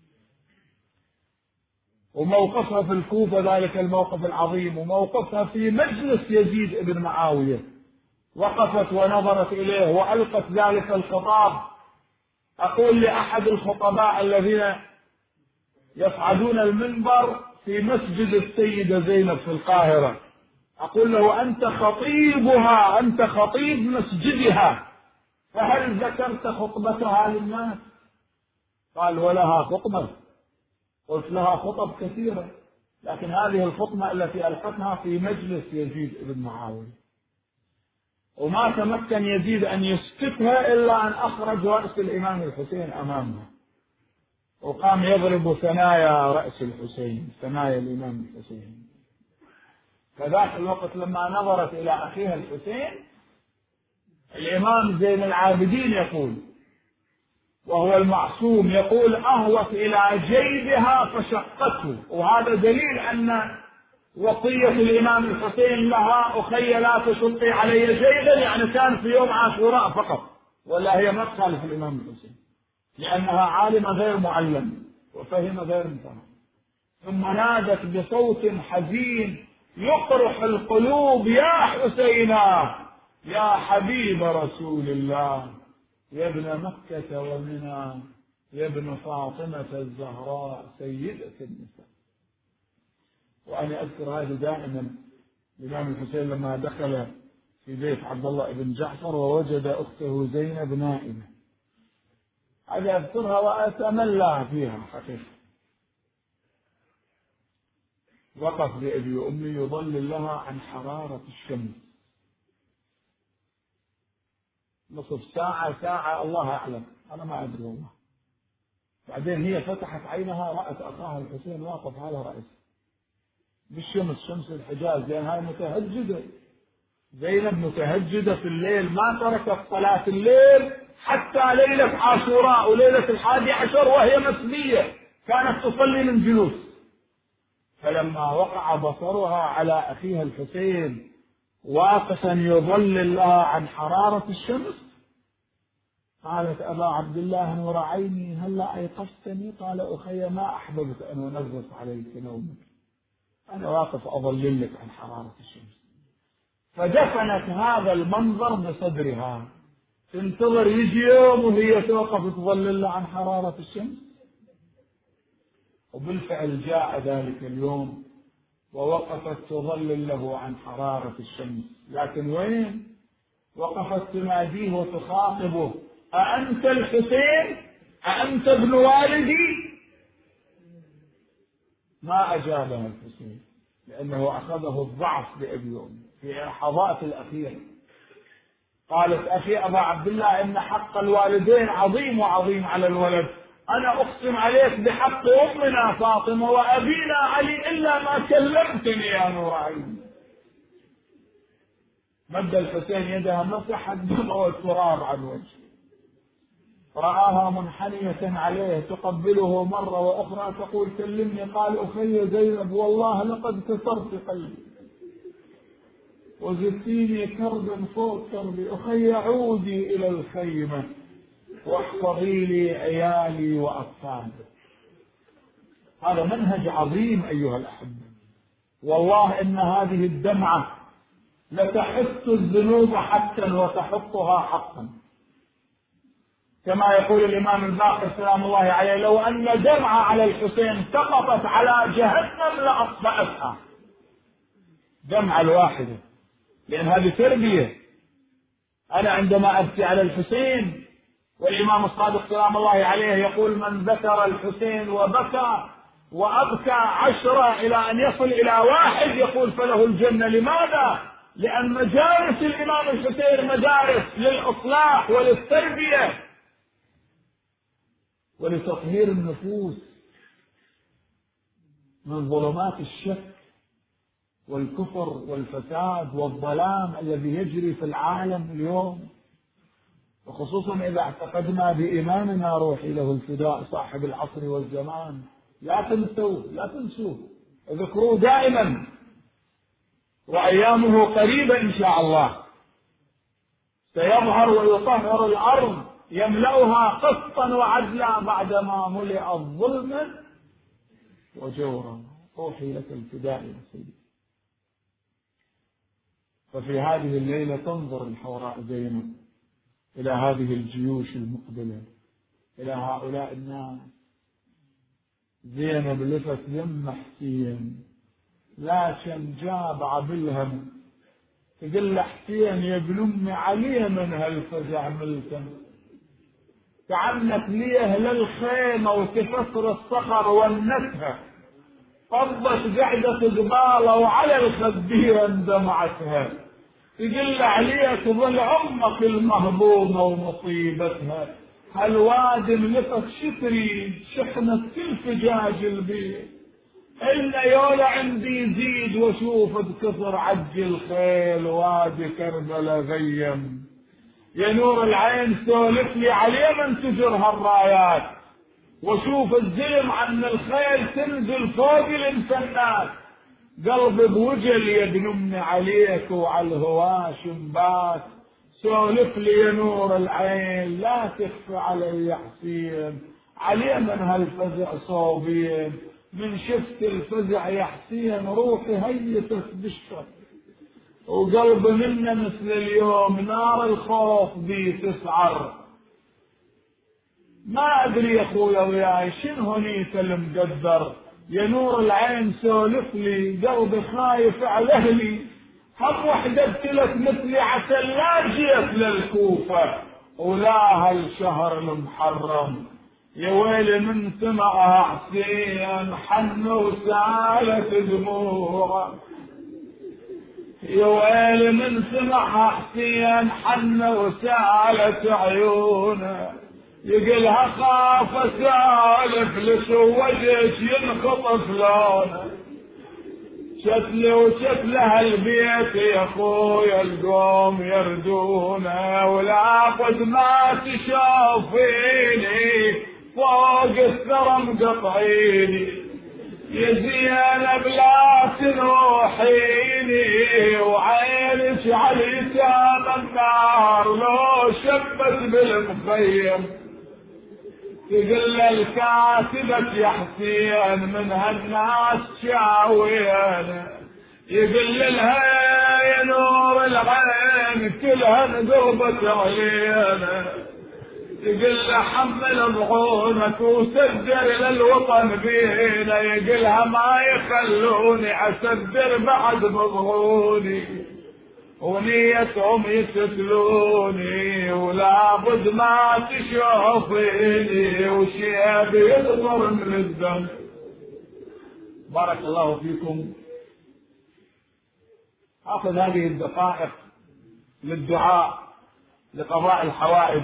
وموقفها في الكوفة ذلك الموقف العظيم، وموقفها في مجلس يزيد بن معاوية، وقفت ونظرت إليه وألقت ذلك الخطاب. أقول لأحد الخطباء الذين يصعدون المنبر في مسجد السيدة زينب في القاهرة، أقول له أنت خطيبها، أنت خطيب مسجدها، فهل ذكرت خطبتها للناس؟ قال ولها خطبة. قلت لها خطب كثيرة، لكن هذه الخطبة التي ألقتها في مجلس يزيد بن معاوية، وما تمكن يزيد أن يسكتها إلا أن أخرج رأس الإمام الحسين أمامها، وقام يضرب ثنايا رأس الحسين، ثنايا الإمام الحسين. فذاك الوقت لما نظرت إلى أخيها الحسين، الإمام زين العابدين يقول وهو المعصوم، يقول أهوت إلى جيبها فشقته. وهذا دليل أن وصية الإمام الحسين لها أخي لا تشقي علي جيبا، يعني كان في يوم عاشوراء فقط، ولا هي ما تخالف الإمام الحسين لأنها عالمة غير معلم وفهم غير مفهم. ثم نادت بصوت حزين يقرح القلوب يا حسينا يا حبيب رسول الله، يا ابن مكة ومنى، يا ابن فاطمة الزهراء سيدة النساء. وأنا أذكر هذا دائما. الإمام الحسين لما دخل في بيت عبد الله بن جعفر ووجد أخته زينب نائمة، هذا أذكرها وأتملى فيها حقيقة. وقف بأبي وأمي يظلل لها عن حرارة الشمس نصف ساعة ساعة الله أعلم، أنا ما أدري والله. بعدين هي فتحت عينها رأت أخاها الحسين واقف على رأسه بالشمس، شمس الحجاز، لأن هاي متهجدة، زينب متهجدة في الليل، ما تركت صلاة الليل حتى ليلة عاشوراء وليلة 11 وهي مسبية، كانت تصلي من جلوس. فلما وقع بصرها على أخيها الحسين واقفا يظلل لها عن حرارة الشمس، قالت أبا عبد الله نور عيني هلا أيقظتني؟ قال أخي ما أحببت أن أنغص عليك نومك، أنا واقف أظلل لك عن حرارة الشمس. فدفنت هذا المنظر بصدرها، تنتظر يجي يوم وهي توقف تظلل عن حرارة الشمس. وبالفعل جاء ذلك اليوم ووقفت تظلل له عن حرارة الشمس، لكن وين؟ وقفت تناديه وتخاطبه أأنت الحسين؟ أأنت ابن والدي؟ ما أجابها الحسين لأنه أخذه الضعف بأبي وأمي في لحظات الأخيرة. قالت أخي أبا عبد الله إن حق الوالدين عظيم وعظيم على الولد، أنا أقسم عليك بحق أمنا فاطمة وأبينا علي إلا ما كلمتني يا نور عيني. مد الحسين يدها مسحت دمع والتراب عن وجهه، رآها منحنية عليه تقبله مرة وأخرى تقول كلمني. قال أخي زينب والله لقد كسرت قلبي وزدتيني كربا فوق كربي، أخي عودي إلى الخيمة واحفظي لي عيالي وأطفالي. هذا منهج عظيم أيها الأحبة، والله إن هذه الدمعة لتحث الذنوب حتى وتحطها حقا، كما يقول الإمام الباقر سلام الله عليه لو أن دمعة على الحسين سقطت على جهنم لأطفأتها، دمعة الواحدة، لأن هذه تربية. أنا عندما أبكي على الحسين والإمام الصادق سلام الله عليه يقول من ذكر الحسين وبكى وأبكى 10 إلى أن يصل إلى 1 يقول فله الجنة. لماذا؟ لأن مجالس الإمام الحسين مجالس للإصلاح وللتربية ولتطهير النفوس من ظلمات الشك والكفر والفساد والظلام الذي يجري في العالم اليوم، وخصوصا إذا اعتقدنا بإمامنا روحي له الفداء صاحب العصر والزمان. لا تنسوه، اذكروه دائما، وأيامه قريبة إن شاء الله، سيظهر ويطهر الأرض يملأها قسطا وعدلا بعدما ملئت ظلما وجورا. روحي لك الفداء يا سيدي. ففي هذه الليلة تنظر الحوراء زينب إلى هذه الجيوش المقبلة، إلى هؤلاء الناس. زينب لفت يم حسين، لكن جاب عبلهم تقول له حسين يا ابن أمي عليه من هالفزع ملكم، كعنك ليه للخيمة وتكسر الصخر والنتها، فضت قعدة قباله وعلى الخدين دمعتها، تقول له عليك ظل أمك المهضومة ومصيبتها، هالوادم لفت شتري شحنة كل فجاج البيت، إلا يولا عندي يزيد وشوف بكثر عج الخيل وادي كربلا غيم، يا نور العين سولف لي عليه من تجر هالرايات، وشوف الزلم عن الخيل تنزل فوق الانسانات، قلبي بوجل يا ابن امي عليك وعلى الهواش مبات، سولف لي يا نور العين لا تخفى علي يا حسين، عليه من هالفزع صوبين، من شفت الفزع يا حسين روحي هيتت بالشر، وقلبي منا مثل اليوم نار الخوف بي تسعر. ما أدري يا أخويا وياي شنو هنيت المقدر، يا نور العين سولف لي قلبي خايف على أهلي، هم وحدة ابتلت مثلي عسل لا جيت للكوفة ولا هالشهر المحرم، يا ويلي من سمعها حسين حن وسالت دموعه، يا ويلي من سمعها حسين حن وسالت عيونه، يقلها خاف اسالف لشوجش ينخطف لونه، شتلي وشتل هالبيت يا اخويا القوم يردونه، ولا قد ما تشوفيني فوق الثرى مقطعيني، يا زينب لا تروحيني وعينك على يتام النار لو شبت بالمخيم، تقل الكاتبك يا حسين من هالناس شاوينا، يقل لها يا نور العين كلها قلبك علينا، يقل حمل ضعونك وسدر للوطن بينا، يقلها ما يخلوني اسدر بعد مضعوني، ونيتهم يستلوني ولا بد ما تشوفيني وشيب يظهر من الدم. بارك الله فيكم. اخذ هذه الدقائق للدعاء لقضاء الحوائج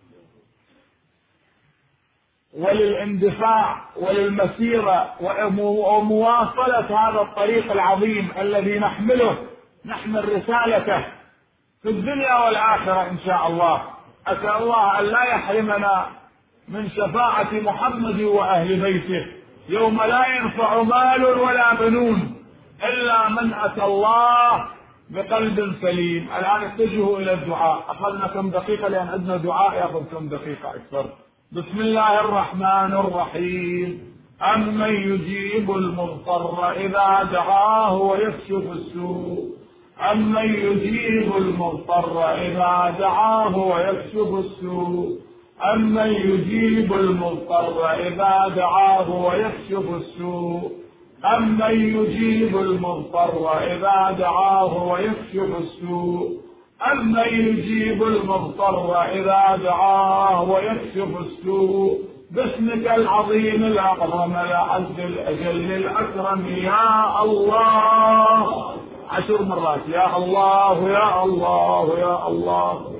وللاندفاع وللمسيرة ومواصلة هذا الطريق العظيم الذي نحمل رسالته في الدنيا والآخرة إن شاء الله. أسأل الله أن لا يحرمنا من شفاعة محمد وأهل بيته يوم لا ينفع مال ولا بنون إلا من أتى الله بقلب سليم. الآن اتجهوا إلى الدعاء. أخذنا كم دقيقة لأن عندنا دعاء يأخذ كم دقيقة أكثر. بسم الله الرحمن الرحيم. أمن يجيب المضطر إذا دعاه ويكشف السوء، أمن يجيب المضطر إذا دعاه ويكشف السوء، أمن يجيب المضطر إذا دعاه ويكشف السوء، أمن يجيب المضطر إذا دعاه ويكشف السوء، أمن يجيب المضطر إذا دعاه ويكشف السوء، باسمك العظيم الأعظم الأعز الأجل الأكرم يا الله 10 مرات يا الله يا الله يا الله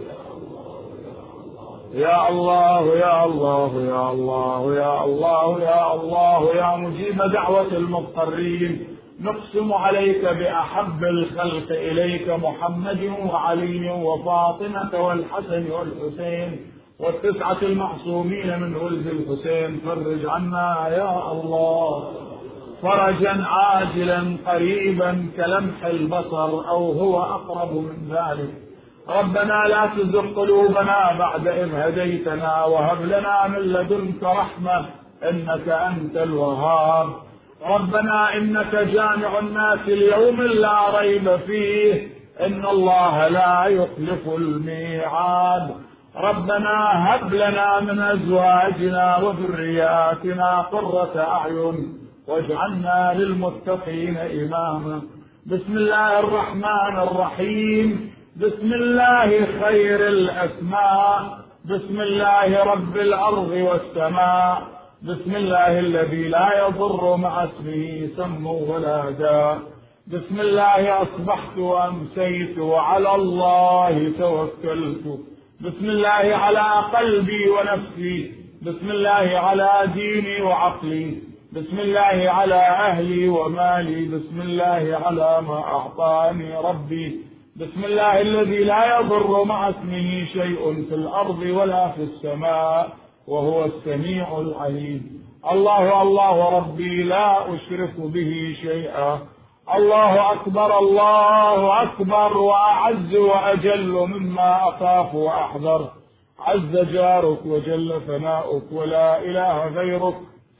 يا الله يا الله يا الله يا الله يا الله يا مجيب دعوة المضطرين. نقسم عليك بأحب الخلق إليك محمد وعلي وفاطمة والحسن والحسين والتسعة المعصومين من ولد الحسين. فرج عنا يا الله فرجا عاجلا قريبا كلمح البصر أو هو أقرب من ذلك. ربنا لا تزغ قلوبنا بعد إذ هديتنا وهب لنا من لدنك رحمة إنك أنت الوهاب. ربنا إنك جامع الناس ليوم لا ريب فيه إن الله لا يخلف الميعاد. ربنا هب لنا من أزواجنا وذرياتنا قرة أعين واجعلنا للمتقين إماما. بسم الله الرحمن الرحيم. بسم الله خير الأسماء. بسم الله رب الأرض والسماء. بسم الله الذي لا يضر مع اسمه سم ولا داء. بسم الله أصبحت وأمسيت وعلى الله توكلت. بسم الله على قلبي ونفسي. بسم الله على ديني وعقلي. بسم الله على أهلي ومالي. بسم الله على ما أعطاني ربي. بسم الله الذي لا يضر مع اسمه شيء في الأرض ولا في السماء وهو السميع العليم. الله الله ربي لا أشرك به شيئا. الله أكبر الله أكبر وأعز وأجل مما أخاف وأحذر. عز جارك وجل ثناؤك ولا إله غيرك.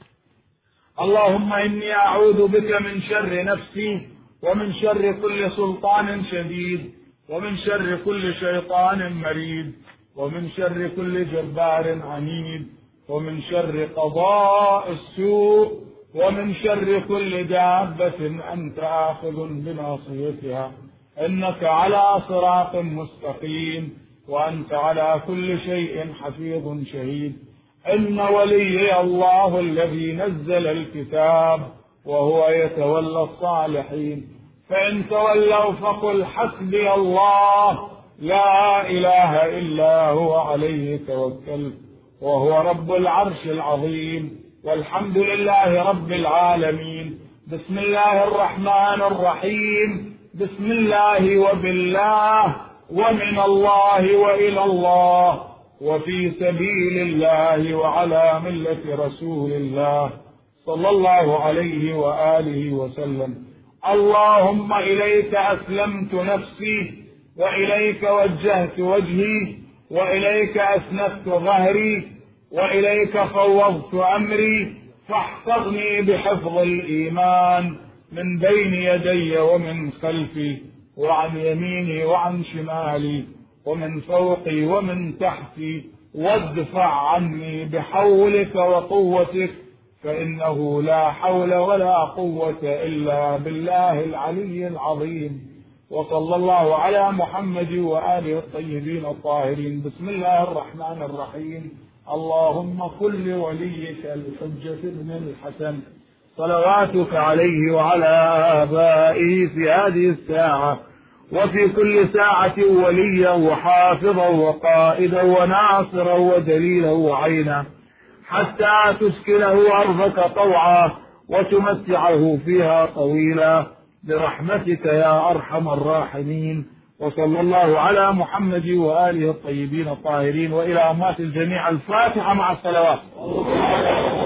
اللهم إني أعوذ بك من شر نفسي ومن شر كل سلطان شديد ومن شر كل شيطان مريد ومن شر كل جبار عنيد ومن شر قضاء السوء ومن شر كل دابة أنت آخذ بناصيتها إنك على صراط مستقيم وأنت على كل شيء حفيظ شهيد. إن ولي الله الذي نزل الكتاب وهو يتولى الصالحين. فإن تولوا فقل حسبي الله لا إله إلا هو عليه توكلت وهو رب العرش العظيم. والحمد لله رب العالمين. بسم الله الرحمن الرحيم. بسم الله وبالله ومن الله وإلى الله وفي سبيل الله وعلى ملة رسول الله صلى الله عليه وآله وسلم. اللهم إليك أسلمت نفسي وإليك وجهت وجهي وإليك أسندت ظهري وإليك فوضت أمري فاحفظني بحفظ الإيمان من بين يدي ومن خلفي وعن يميني وعن شمالي ومن فوقي ومن تحتي وادفع عني بحولك وقوتك فإنه لا حول ولا قوة إلا بالله العلي العظيم. وصلى الله على محمد وآله الطيبين الطاهرين. بسم الله الرحمن الرحيم. اللهم كن لوليك الحجة بن الحسن صلواتك عليه وعلى آبائه في هذه الساعة وفي كل ساعة وليا وحافظا وقائدا وناصرا ودليلا وعينا حتى تسكنه أرضك طوعا وتمتعه فيها طويلا برحمتك يا أرحم الراحمين. وصلى الله على محمد وآله الطيبين الطاهرين. وإلى أموات الجميع الفاتحة مع الصلوات.